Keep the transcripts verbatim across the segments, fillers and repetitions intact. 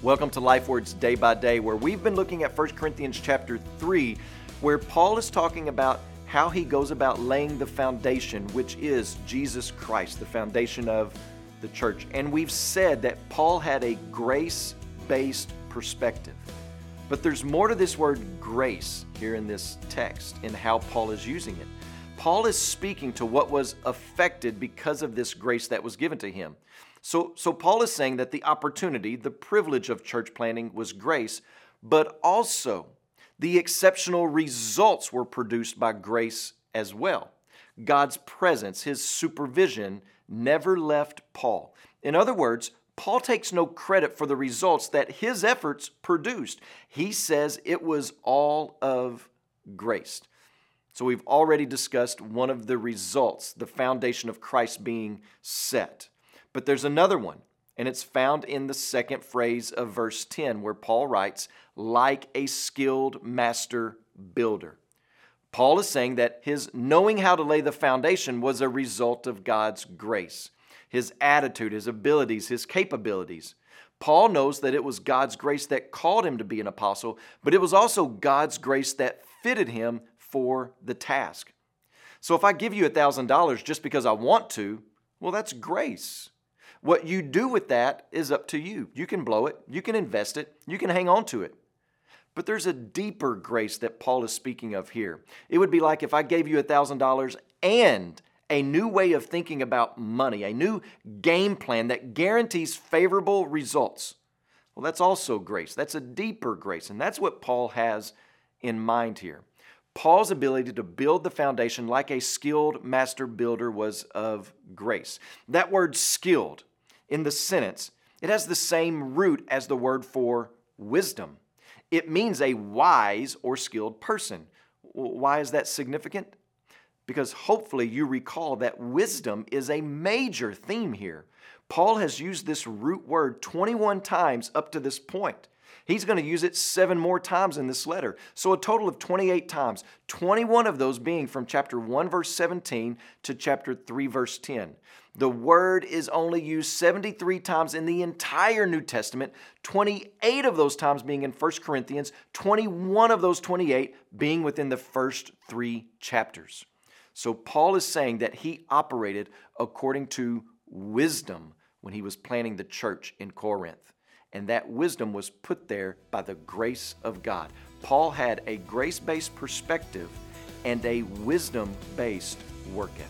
Welcome to Life Words Day by Day, where we've been looking at First Corinthians chapter three, where Paul is talking about how he goes about laying the foundation, which is Jesus Christ, the foundation of the church. And we've said that Paul had a grace-based perspective. But there's more to this word grace here in this text, in how Paul is using it. Paul is speaking to what was affected because of this grace that was given to him. So, so Paul is saying that the opportunity, the privilege of church planting was grace, but also the exceptional results were produced by grace as well. God's presence, His supervision, never left Paul. In other words, Paul takes no credit for the results that his efforts produced. He says it was all of grace. So we've already discussed one of the results, the foundation of Christ being set. But there's another one, and it's found in the second phrase of verse ten, where Paul writes, like a skilled master builder. Paul is saying that his knowing how to lay the foundation was a result of God's grace, his attitude, his abilities, his capabilities. Paul knows that it was God's grace that called him to be an apostle, but it was also God's grace that fitted him for the task. So if I give you one thousand dollars just because I want to, well, that's grace. What you do with that is up to you. You can blow it, you can invest it, you can hang on to it. But there's a deeper grace that Paul is speaking of here. It would be like if I gave you one thousand dollars and a new way of thinking about money, a new game plan that guarantees favorable results. Well, that's also grace. That's a deeper grace, and that's what Paul has in mind here. Paul's ability to build the foundation like a skilled master builder was of grace. That word skilled in the sentence, it has the same root as the word for wisdom. It means a wise or skilled person. Why is that significant? Because hopefully you recall that wisdom is a major theme here. Paul has used this root word twenty-one times up to this point. He's going to use it seven more times in this letter. So a total of twenty-eight times, twenty-one of those being from chapter one, verse seventeen to chapter three, verse ten. The word is only used seventy-three times in the entire New Testament, twenty-eight of those times being in First Corinthians, twenty-one of those twenty-eight being within the first three chapters. So Paul is saying that he operated according to wisdom when he was planning the church in Corinth. And that wisdom was put there by the grace of God. Paul had a grace-based perspective and a wisdom-based work ethic.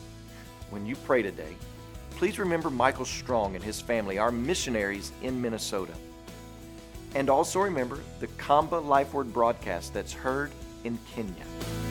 When you pray today, please remember Michael Strong and his family, our missionaries in Minnesota. And also remember the Kamba Life Word broadcast that's heard in Kenya.